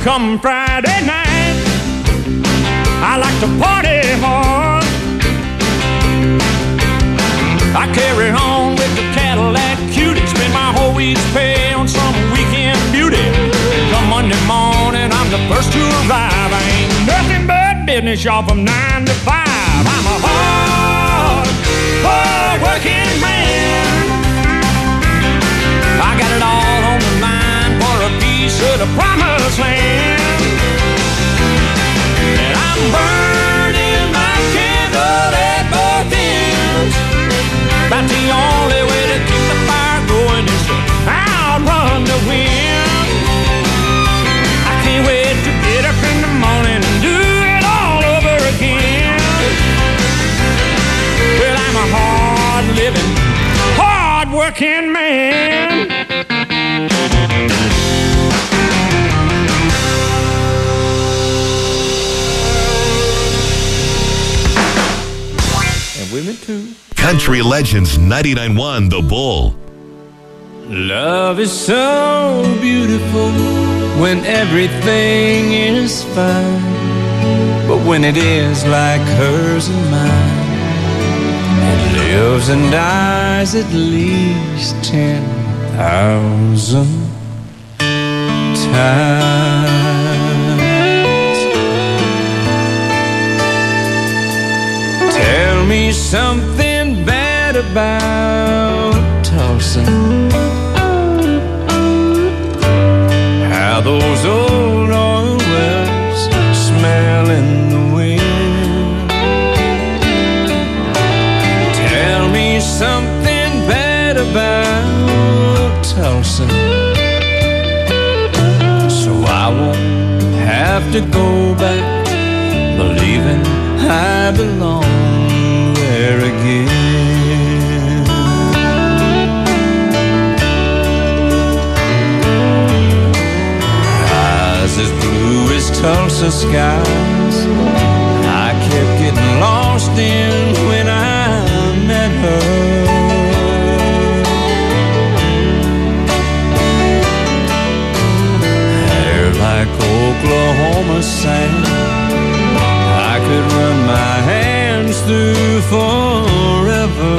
come Friday night, I like to party hard. I carry on with the Cadillac cutie, spend my whole week's pay on some weekend beauty. Come Monday morning, I'm the first to arrive. I ain't nothing but business, y'all, from 9 to 5. I'm a hard working man. I got it all on the line for a piece of the promised land. And I'm burning my candle at both ends. About the only way to keep the fire going is to outrun the wind. I can't wait to get up in the morning and do it all over again. Well, I'm a hard-living, hard-working man. And women too. Country Legends 99.1 The Bull. Love is so beautiful when everything is fine, but when it is like hers and mine, it lives and dies at least 10,000 times. Tell me something bad about Tulsa. How those old oil wells smell in the wind. Tell me something bad about Tulsa, so I won't have to go back believing I belong there again. As blue as Tulsa skies, I kept getting lost in when I met her. Hair like Oklahoma sand, I could run my hands through forever.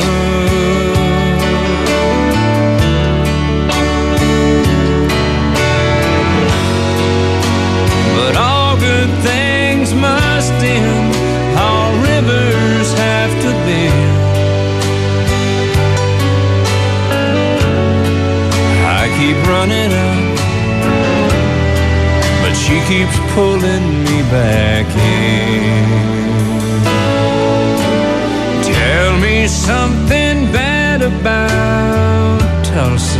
But all good things must end, all rivers have to bend. I keep running up, but she keeps pulling me back in. Tell me something bad about Tulsa.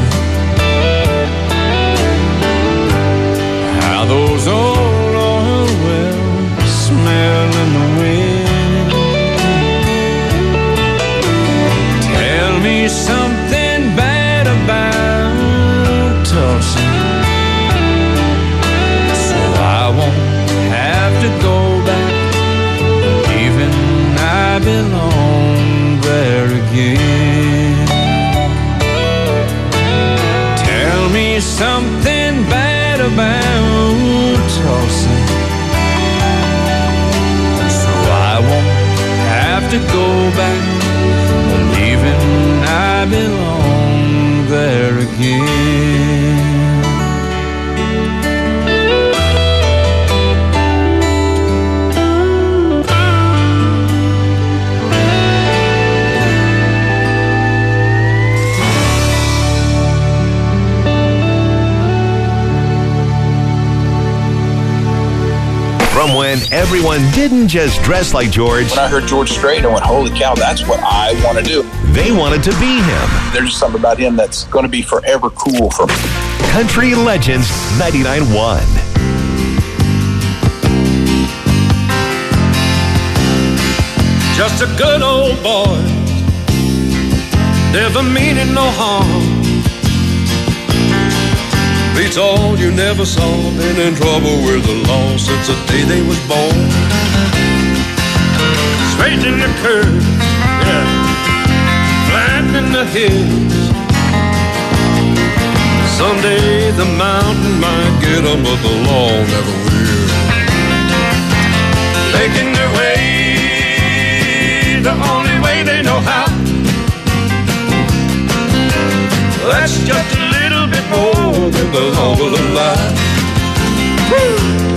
How those old oil wells smell in the wind. Tell me something bad about Tulsa, so I won't have to go back believing I belong there again. Tell me something bad about Tulsa, so I won't have to go back believing I belong there again. From when everyone didn't just dress like George. When I heard George Strait, I went, holy cow, that's what I want to do. They wanted to be him. There's just something about him that's going to be forever cool for me. Country Legends 99.1. Just a good old boy, never meaning no harm. Beats all you never saw, been in trouble with the law since the day they was born. Straightening the curves, yeah, flattening the hills. Someday the mountain might get them, but the law never will. Making their way the only way they know how. That's just a little bit more than the law will allow. Woo!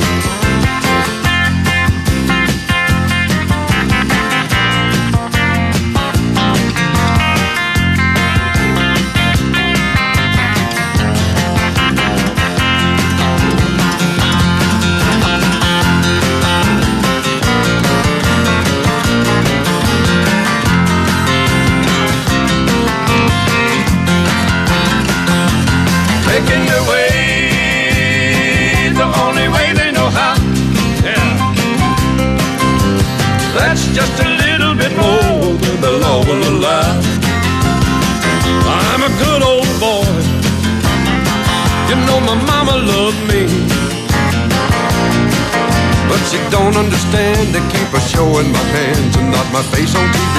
Making their way the only way they know how. Yeah. That's just a little bit more than the law will allow. I'm a good old boy. You know my mama loved me, but she don't understand. They keep her showing my hands and not my face on TV.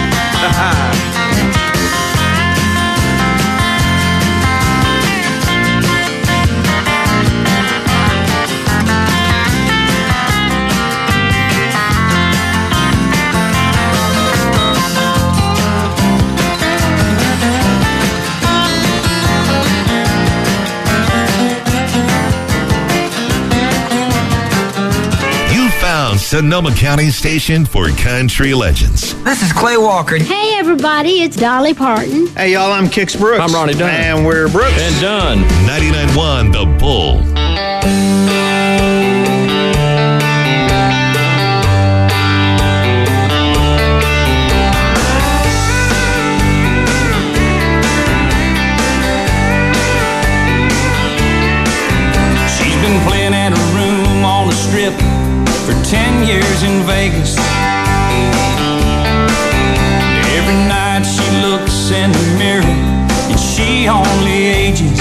Sonoma County station for country legends. This is Clay Walker. Hey, everybody, it's Dolly Parton. Hey, y'all, I'm Kix Brooks. I'm Ronnie Dunn. And we're Brooks. And Dunn. 99.1 The Bull. She's been playing at a room on the strip for 10 years in Vegas. Every night she looks in the mirror and she only ages.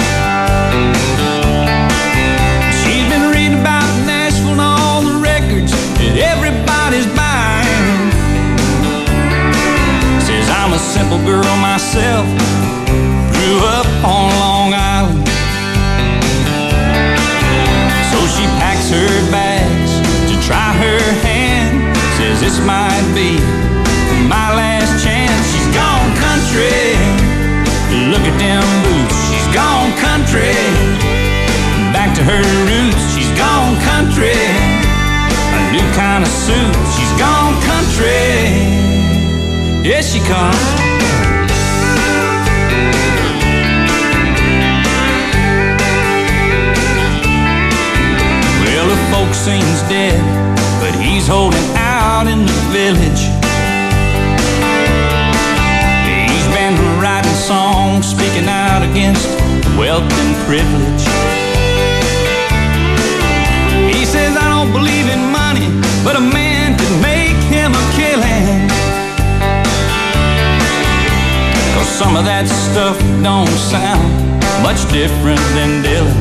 She's been reading about Nashville and all the records that everybody's buying. Says I'm a simple girl myself, grew up on Long Island. So she packs her bags, try her hand, says this might be my last chance. She's gone country, look at them boots. She's gone country, back to her roots. She's gone country, a new kind of suit. She's gone country, yes she comes. Well, the folk sings dead, but he's holding out in the village. He's been writing songs, speaking out against wealth and privilege. He says, I don't believe in money, but a man could make him a killing. 'Cause some of that stuff don't sound much different than Dylan.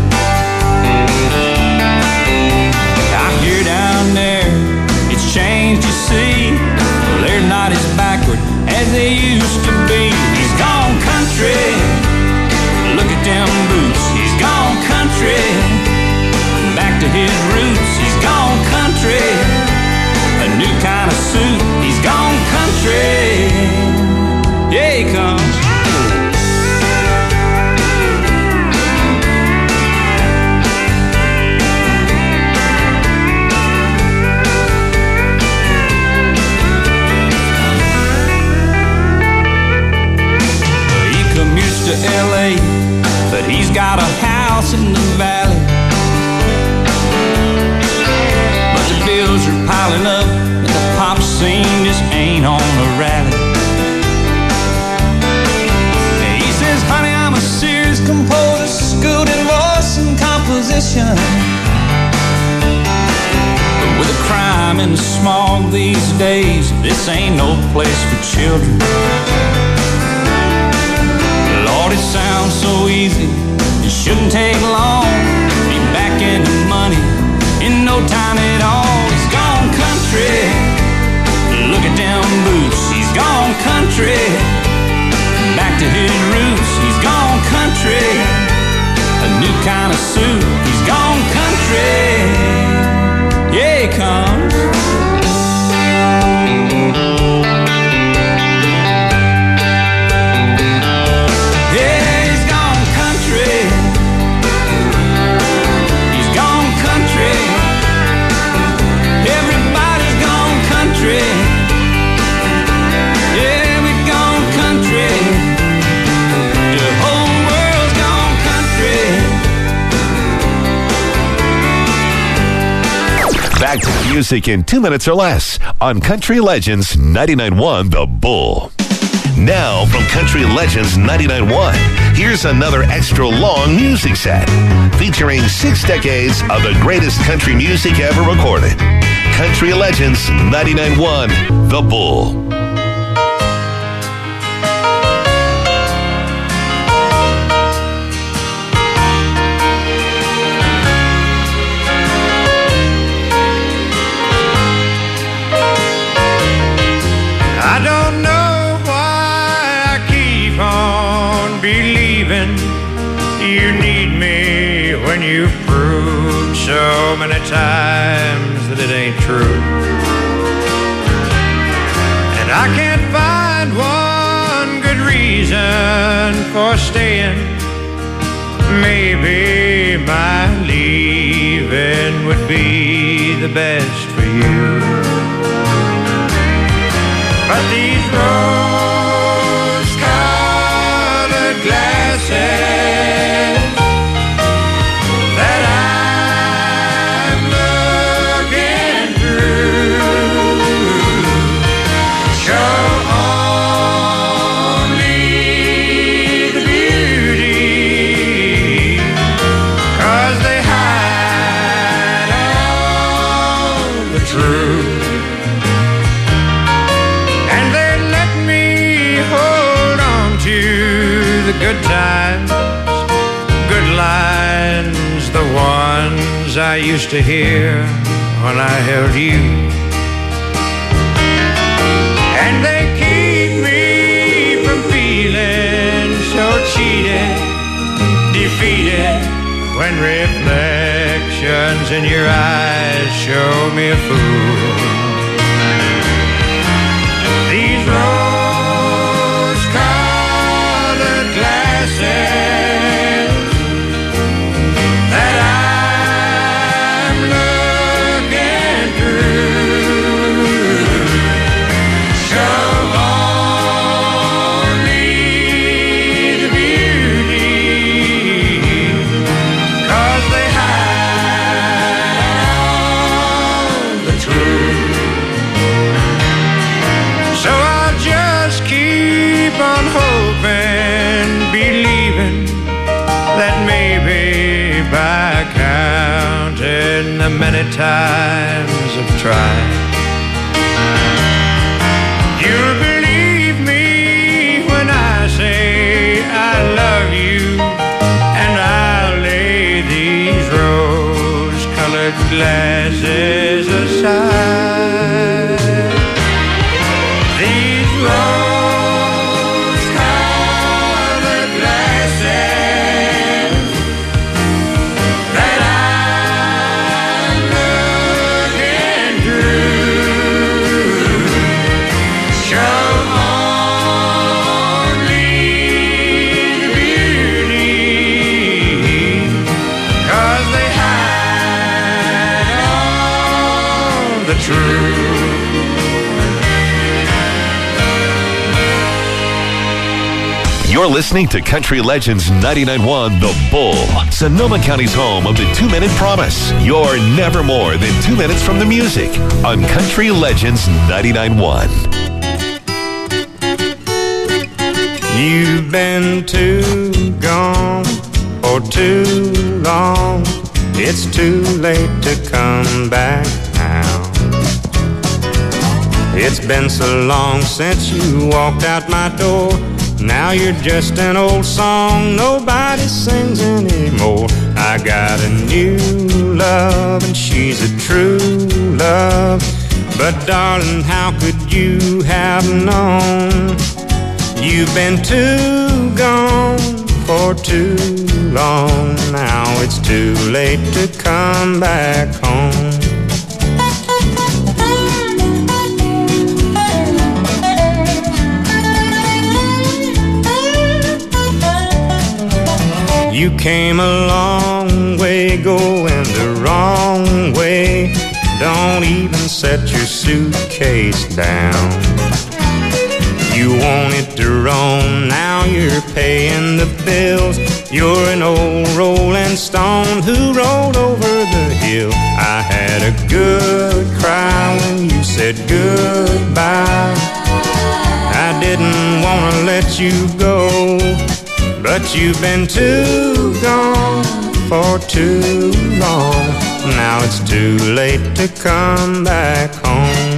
Here down there, it's changed, you see. Well, they're not as backward as they used to be. He's gone country, look at them boots. He's gone country, back to his roots. He's gone country, a new kind of suit. He's gone country, yeah he comes. To LA, but he's got a house in the valley. But the bills are piling up and the pop scene just ain't on a rally. He says, honey, I'm a serious composer, schooled in voice and composition. But with the crime and the smog these days, this ain't no place for children. Lord, it sounds so easy, it shouldn't take long. Be back in the money in no time at all. He's gone country, look at them boots. He's gone country, back to his roots. He's gone country, a kind of suit. He's gone country. Yeah, he comes. Yeah, he's gone country. He's gone country. Everybody's gone country. Yeah, we've gone country. The whole world's gone country. Back to music in 2 minutes or less on Country Legends 99.1 The Bull. Now from Country Legends 99.1, here's another extra long music set featuring 6 decades of the greatest country music ever recorded. Country Legends 99.1 The Bull. I don't know why I keep on believing you need me when you've proved so many times that it ain't true. And I can't find one good reason for staying. Maybe my leaving would be the best for you. But these rose-colored glasses that I'm looking through show only the beauty, 'cause they hide all the truth. The good times, good lines, the ones I used to hear when I held you. And they keep me from feeling so cheated, defeated, when reflections in your eyes show me a fool. These glasses that I'm looking through show only the beauty, 'cause they hide all the truth. So I'll just keep on hoping, believing that maybe by counting the many times I've tried, you'll believe me when I say I love you, and I'll lay these rose-colored glasses aside. These rose-colored glasses that I'm looking through show only the beauty, 'cause they hide all the truth. You're listening to Country Legends 99.1 The Bull, Sonoma County's home of the 2-minute promise. You're never more than 2 minutes from the music on Country Legends 99.1. You've been too gone for too long. It's too late to come back now. It's been so long since you walked out my door. Now you're just an old song nobody sings anymore. I got a new love and she's a true love. But darling, how could you have known? You've been too gone for too long. Now it's too late to come back home. You came a long way going the wrong way. Don't even set your suitcase down. You wanted to roam, now you're paying the bills. You're an old rolling stone who rolled over the hill. I had a good cry when you said goodbye. I didn't want to let you go, but you've been too gone for too long. Now it's too late to come back home.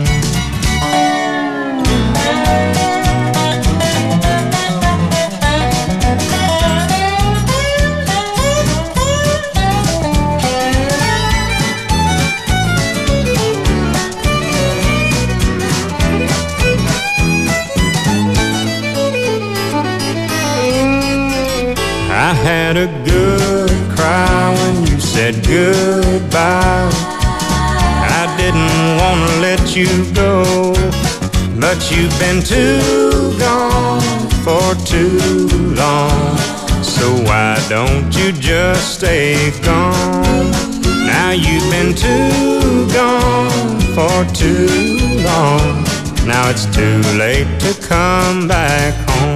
I had a good cry when you said goodbye. I didn't want to let you go, but you've been too gone for too long. So why don't you just stay gone? Now you've been too gone for too long. Now it's too late to come back home.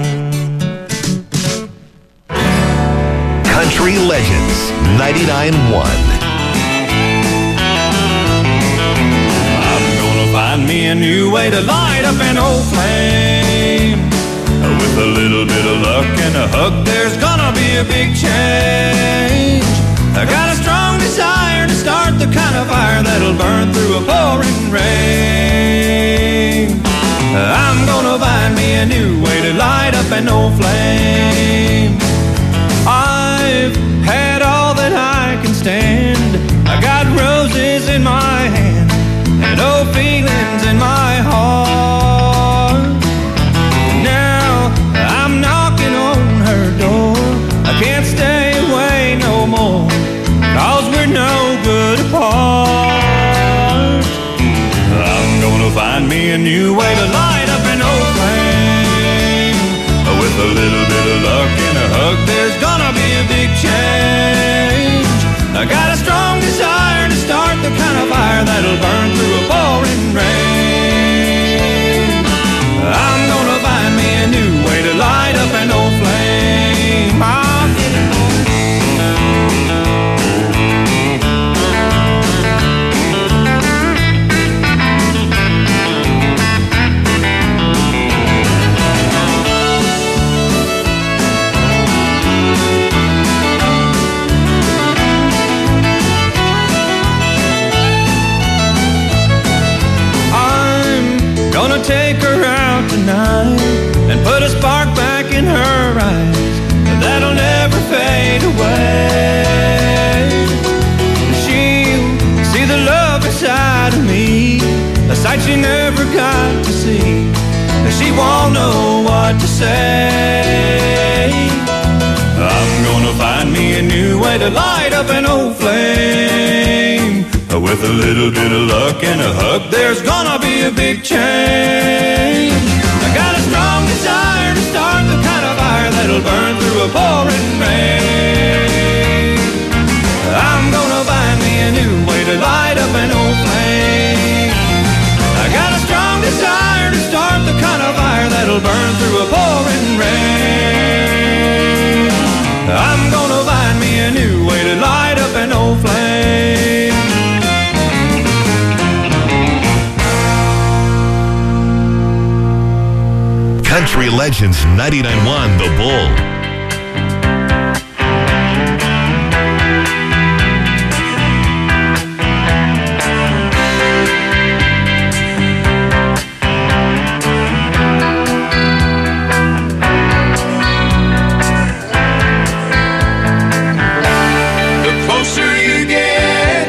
Country Legends 99.1. I'm gonna find me a new way to light up an old flame. With a little bit of luck and a hug, there's gonna be a big change. I got a strong desire to start the kind of fire that'll burn through a pouring rain. I'm gonna find me a new way to light up an old flame. I've had all that I can stand. I got roses in my hand and old feelings in my heart. Now I'm knocking on her door. I can't stay away no more, 'cause we're no good apart. I'm gonna find me a new way to light up an old flame. With a little bit of luck and a hug, there's gonna be a big change. I got a strong desire to start the kind of fire that'll burn through a pouring rain. I'm gonna find me a new way to light up an old flame. I'll get it. Take her out tonight and put a spark back in her eyes that'll never fade away. She'll see the love inside of me, a sight she never got to see. She won't know what to say. I'm gonna find me a new way to light up an old flame. With a little bit of luck and a hug, there's gonna be a big change. I got a strong desire to start the kind of fire that'll burn through a pouring rain. I'm gonna find me a new way to light up an old flame. I got a strong desire to start the kind of fire that'll burn through a pouring rain. I'm gonna find me a new way to light up an old flame. Country Legends 99.1 The Bull. The closer you get,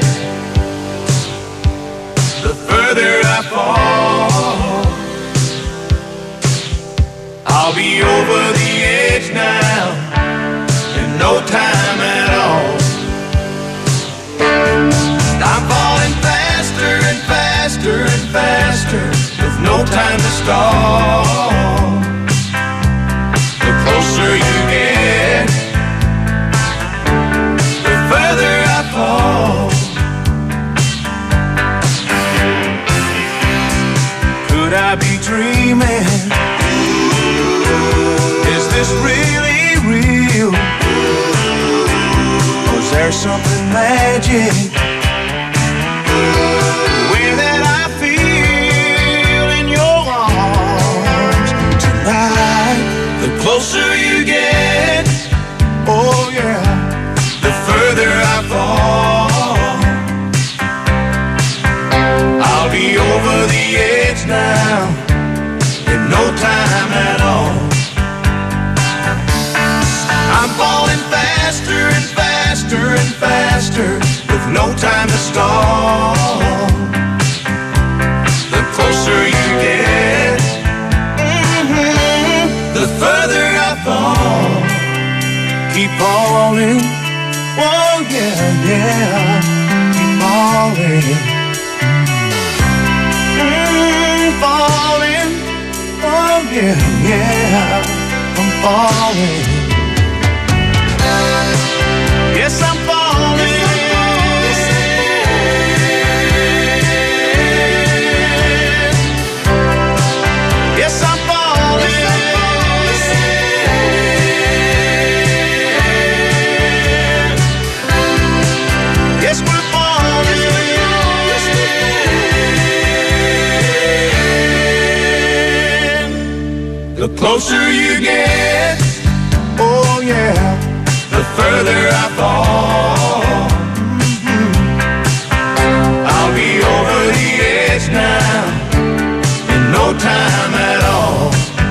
the further I fall. I'll be over the edge now. no time at all. I'm falling faster and faster and faster with no time to stall. The closer you get, the further I fall. Could I be dreaming? Is this really real? Was there something magic? The way that I feel in your arms tonight. The closer you get, oh yeah, the further I fall. I'll be over the edge now in no time at all. I'm falling faster and faster and faster with no time to stall. The closer you get, the further I fall. Keep falling, oh yeah, yeah, keep falling. Falling, oh yeah, yeah, I'm falling. Yes, I'm falling. Yes, I'm falling. Yes, we're falling. The closer you get, oh yeah, the further I fall. I'll be over the edge now in no time at all.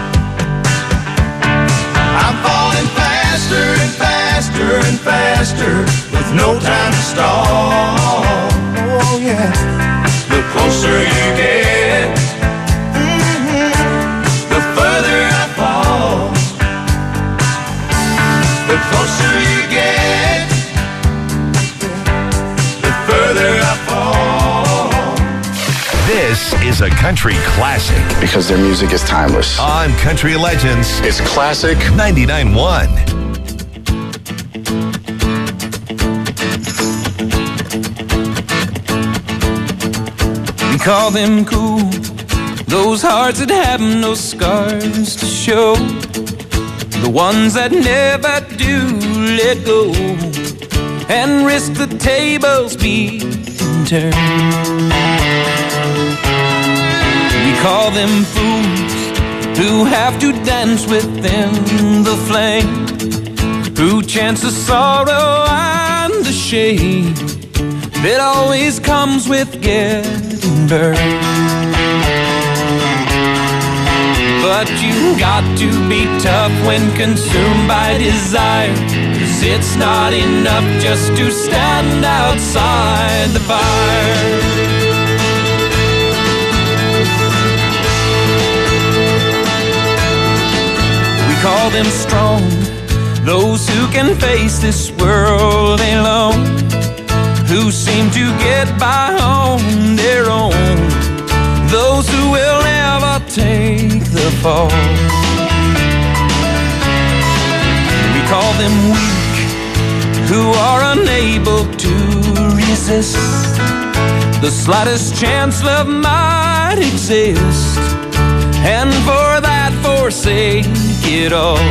I'm falling faster and faster and faster with no time to stall. Oh yeah, the closer you get, the further I fall. The closer you get, the further I fall. This is a country classic Because their music is timeless. on Country Legends It's classic. 99.1. We call them cool, those hearts that have no scars to show, the ones that never do let go and risk the tables being turned. We call them fools who have to dance within the flame, who chance the sorrow and the shame that always comes with getting burned. But you got to be tough when consumed by desire, 'cause it's not enough just to stand outside the fire. We call them strong, those who can face this world alone, who seem to get by on their own, those who will never take the fall. We call them weak, who are unable to resist the slightest chance love might exist, and for that forsake it all.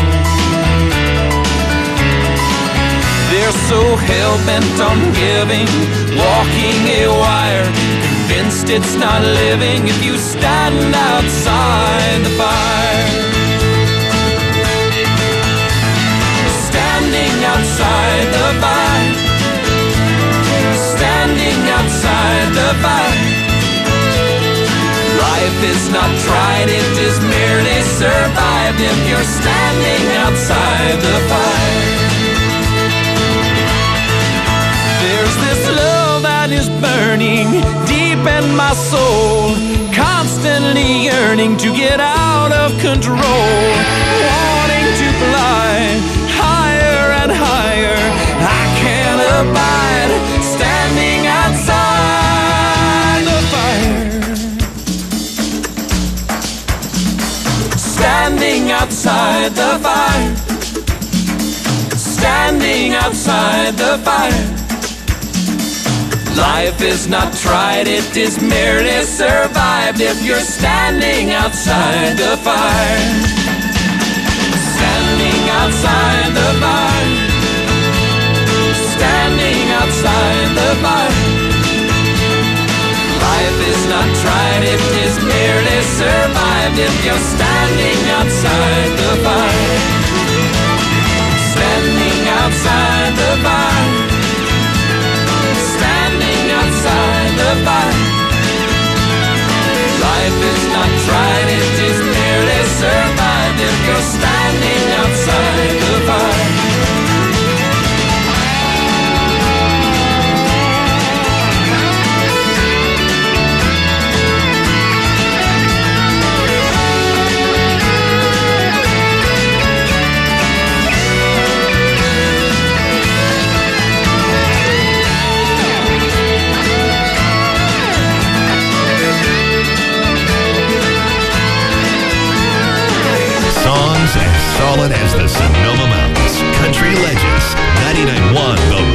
They're so hell-bent on giving, walking a wire, convinced it's not living if you stand outside the fire. Standing outside the fire, standing outside the fire. Life is not tried, it is merely survived if you're standing outside the fire. There's this love that is burning deep in my soul, constantly yearning to get out of control, wanting to fly higher and higher standing outside the fire. Standing outside the fire. Life is not tried, it is merely survived if you're standing outside the fire. Standing outside the fire. Standing outside the fire. Life is not tried, it is merely survived if you're standing outside the fire. Standing outside the fire. Standing outside the fire. Life is not tried, it is merely survived if you're standing outside the fire. Songs as solid as the Sonoma Mountains. Country Legends 99.1 The